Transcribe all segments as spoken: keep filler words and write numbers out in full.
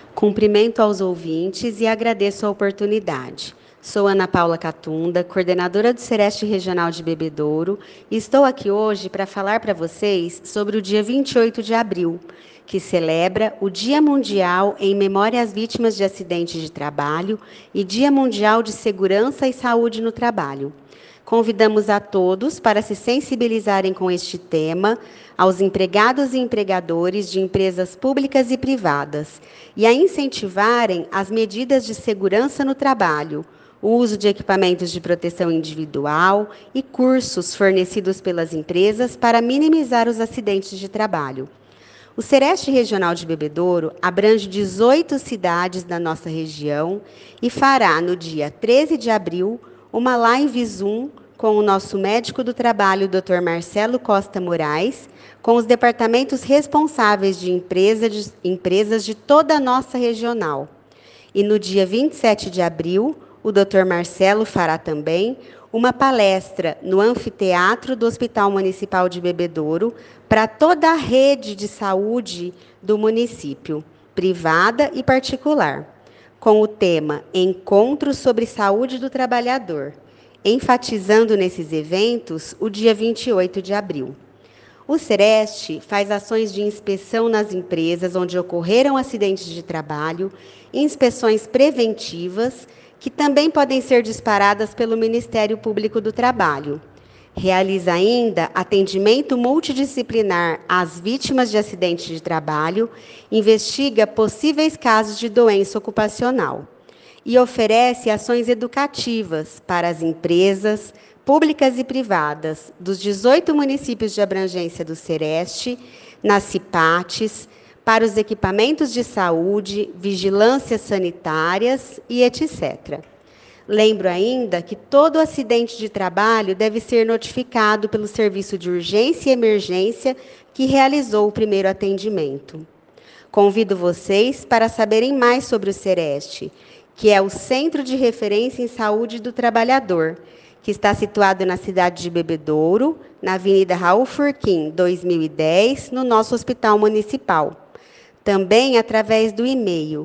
Cumprimento aos ouvintes e agradeço a oportunidade. Sou Ana Paula Catunda, coordenadora do Sereste Regional de Bebedouro, e estou aqui hoje para falar para vocês sobre o dia vinte e oito de abril, que celebra o Dia Mundial em Memória às Vítimas de Acidentes de Trabalho e Dia Mundial de Segurança e Saúde no Trabalho. Convidamos a todos para se sensibilizarem com este tema, aos empregados e empregadores de empresas públicas e privadas, e a incentivarem as medidas de segurança no trabalho, o uso de equipamentos de proteção individual e cursos fornecidos pelas empresas para minimizar os acidentes de trabalho. O Sereste Regional de Bebedouro abrange dezoito cidades da nossa região e fará, no dia treze de abril, uma live Zoom com o nosso médico do trabalho, doutor Marcelo Costa Moraes, com os departamentos responsáveis de, empresa de empresas de toda a nossa regional. E no dia vinte e sete de abril, o doutor Marcelo fará também uma palestra no anfiteatro do Hospital Municipal de Bebedouro para toda a rede de saúde do município, privada e particular, com o tema Encontro sobre Saúde do Trabalhador, enfatizando nesses eventos o dia vinte e oito de abril. O Sereste faz ações de inspeção nas empresas onde ocorreram acidentes de trabalho, inspeções preventivas, que também podem ser disparadas pelo Ministério Público do Trabalho. Realiza ainda atendimento multidisciplinar às vítimas de acidentes de trabalho, investiga possíveis casos de doença ocupacional e oferece ações educativas para as empresas públicas e privadas dos dezoito municípios de abrangência do Sereste, nas CIPATES, para os equipamentos de saúde, vigilâncias sanitárias e etcétera. Lembro ainda que todo acidente de trabalho deve ser notificado pelo Serviço de Urgência e Emergência que realizou o primeiro atendimento. Convido vocês para saberem mais sobre o Sereste, que é o Centro de Referência em Saúde do Trabalhador, que está situado na cidade de Bebedouro, na Avenida Raul Furquim, dois mil e dez, no nosso Hospital Municipal. Também através do e-mail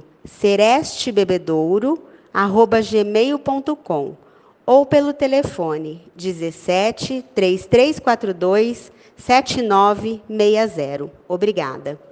serestebebedouro arroba gmail ponto com ou pelo telefone dezessete, três três quatro dois, sete nove seis zero. Obrigada.